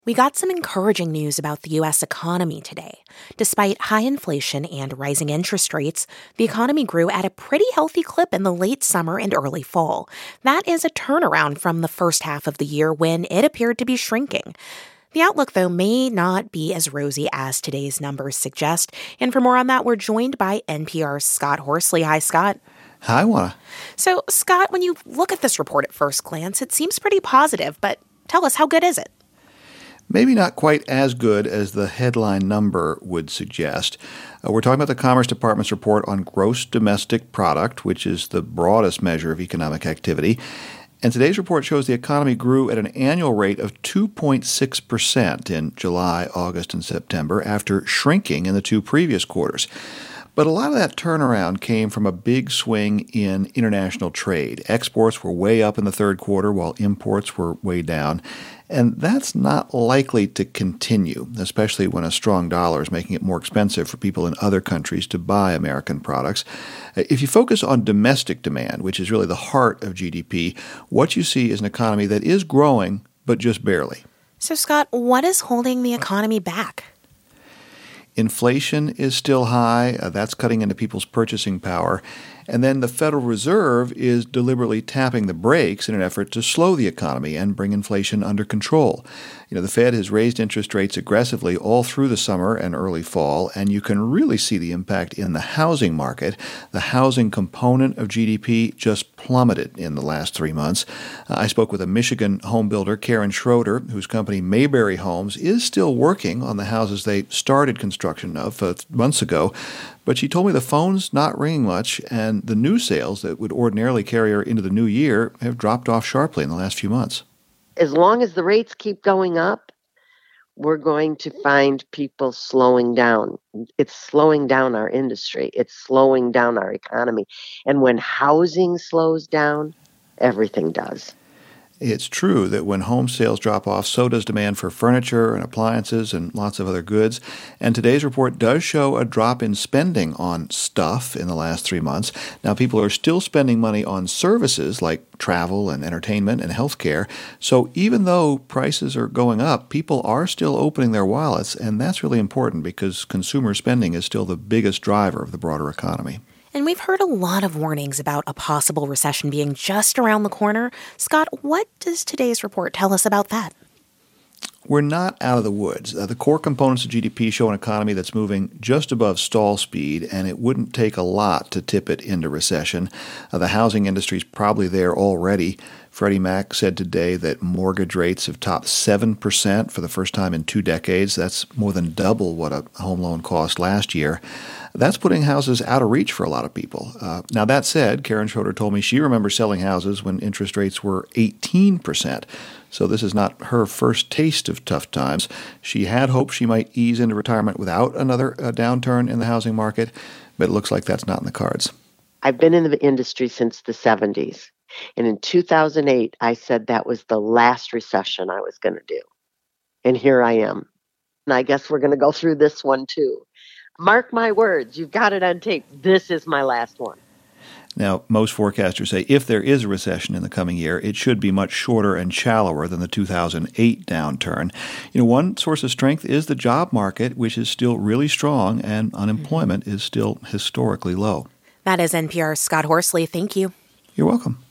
We got some encouraging news about the U.S. economy today. Despite high inflation and rising interest rates, the economy grew at a pretty healthy clip in the late summer and early fall. That is a turnaround from the first half of the year when it appeared to be shrinking. The outlook, though, may not be as rosy as today's numbers suggest. And for more on that, we're joined by NPR's Scott Horsley. Hi, Scott. Hi, Juana. So, Scott, when you look at this report at first glance, it seems pretty positive, but tell us, how good is it? Maybe not quite as good as the headline number would suggest. We're talking about the Commerce Department's report on gross domestic product, which is the broadest measure of economic activity. And today's report shows the economy grew at an annual rate of 2.6% in July, August, and September after shrinking in the two previous quarters. But a lot of that turnaround came from a big swing in international trade. Exports were way up in the third quarter while imports were way down. And that's not likely to continue, especially when a strong dollar is making it more expensive for people in other countries to buy American products. If you focus on domestic demand, which is really the heart of GDP, what you see is an economy that is growing, but just barely. So, Scott, what is holding the economy back? Inflation is still high. That's cutting into people's purchasing power. And then the Federal Reserve is deliberately tapping the brakes in an effort to slow the economy and bring inflation under control. The Fed has raised interest rates aggressively all through the summer and early fall, and you can really see the impact in the housing market. The housing component of GDP just plummeted in the last 3 months. I spoke with a Michigan home builder, Karen Schroeder, whose company Mayberry Homes is still working on the houses they started construction of months ago. But she told me the phone's not ringing much, and the new sales that would ordinarily carry her into the new year have dropped off sharply in the last few months. As long as the rates keep going up, we're going to find people slowing down. It's slowing down our industry. It's slowing down our economy. And when housing slows down, everything does. It's true that when home sales drop off, so does demand for furniture and appliances and lots of other goods. And today's report does show a drop in spending on stuff in the last 3 months. Now, people are still spending money on services like travel and entertainment and healthcare. So even though prices are going up, people are still opening their wallets. And that's really important because consumer spending is still the biggest driver of the broader economy. And we've heard a lot of warnings about a possible recession being just around the corner. Scott, what does today's report tell us about that? We're not out of the woods. The core components of GDP show an economy that's moving just above stall speed, and it wouldn't take a lot to tip it into recession. The housing industry is probably there already. Freddie Mac said today that mortgage rates have topped 7% for the first time in 2 decades. That's more than double what a home loan cost last year. That's putting houses out of reach for a lot of people. Now, that said, Karen Schroeder told me she remembers selling houses when interest rates were 18%. So this is not her first taste of tough times. She had hoped she might ease into retirement without another downturn in the housing market, but it looks like that's not in the cards. I've been in the industry since the 70s. And in 2008, I said that was the last recession I was going to do. And here I am. And I guess we're going to go through this one too. Mark my words, you've got it on tape. This is my last one. Now, most forecasters say if there is a recession in the coming year, it should be much shorter and shallower than the 2008 downturn. One source of strength is the job market, which is still really strong, and unemployment is still historically low. That is NPR's Scott Horsley. Thank you. You're welcome.